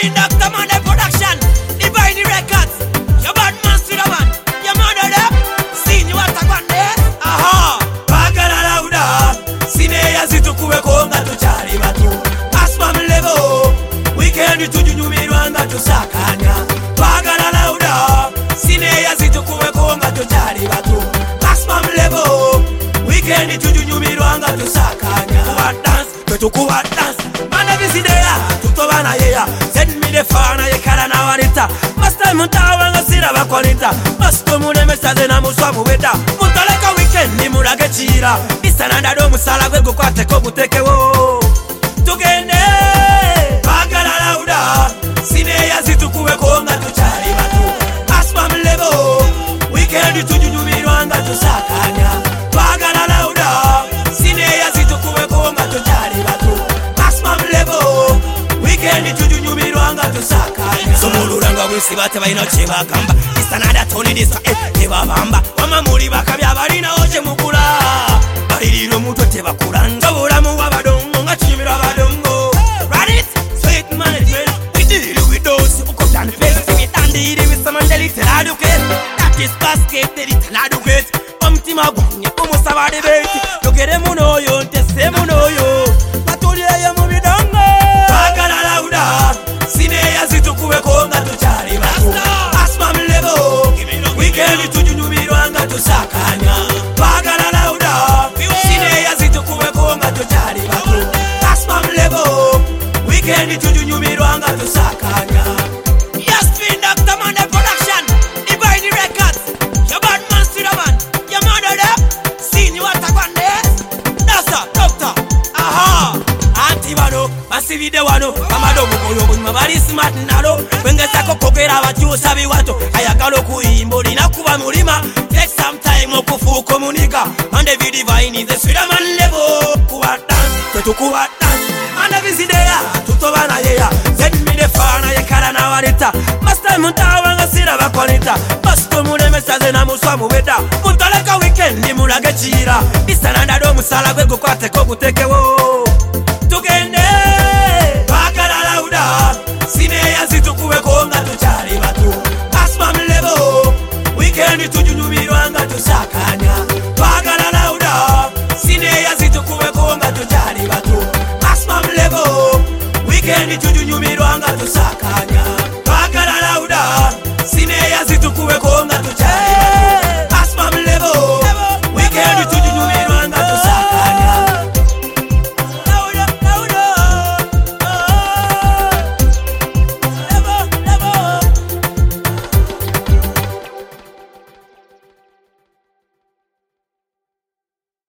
Jasmine Dr. Monday Production, Divine Records. Your bad man to the man. Your mother there. Seen you at a one there. Aha. Bagala lauda. Sine ya zitu kuwe konga tuchari batu. Asma mlevo. Weekend tujunyumirwanga tusakanya. Bagala lauda. Sine ya zitu kuwe konga tuchari batu. Asma mlevo. Weekend tujunyumirwanga tusakanya. Kuwa dance, tukuwa dance. Mana visidea, tutobana yeya. Send me the fana ye kara na wanita. Masta muntawa ngasira bakonita. Masto mune mesaze na muswa muweda. Muntaleka weekend ni murage chira. Isananda do musala gwego kwate ko mutekewo. Tugende bagala lauda. Sine ya zitukuwe konga tuchari batu. Asma mlevo. Weekend tujunyumirwanga tusakanya. Bagala lauda. Sine ya zitukuwe konga tuchari batu. Asma mlevo. Weekend tujunyumirwanga tusakanya. Somuluranga wisi bate bayina chebagamba. Isanada toni disa tebabamba. Mama muri bakabya balina oje mukula. Baliriro mutwe tebakulanga bulamu wabadongo ngachimira badongo. Run it, sweet management. We deal with those who come down the face. We dandiri with some mandeli teladuke. That is basket teladuke. Omtima bunye umusaba debate. Tugere muno yo ntese muno yo. Batulira ya mubidongo. Bagala lauda. Sine ya zitukuwe konga tuchari batu. Asma mlevo. Weekend tujunyumirwanga tusakanya. Bagala lauda. Sine ya zitukuwe konga tuchari batu. Asma mlevo. Weekend tujunyumirwanga tusakanya. Jasmine Dr. Monday Production, Divine Records. Your bad man to the man. Your mother there. Seen you at a one there. Dasa, doctor. Aha. Anti wano, masivide wano. Amado mukoyo bunyuma bari smart nalo. Wengeza kokogera abakyusa biwato. Ayagalo kuyimbo linakuba mulima. Take some time okufuuka omuniga. Monday be divine is the sweet man level. Kuwa dance, tetukuwa dance. Manda visidea, tutobana yeya. Send me the fana ye kara na warita. Master muntawa ngasira bakonita. Masto mune mesaze na muswa muweda. Muntaleka weekend ni mulage chira. Isananda do musala gwego kwate ko gutekewo.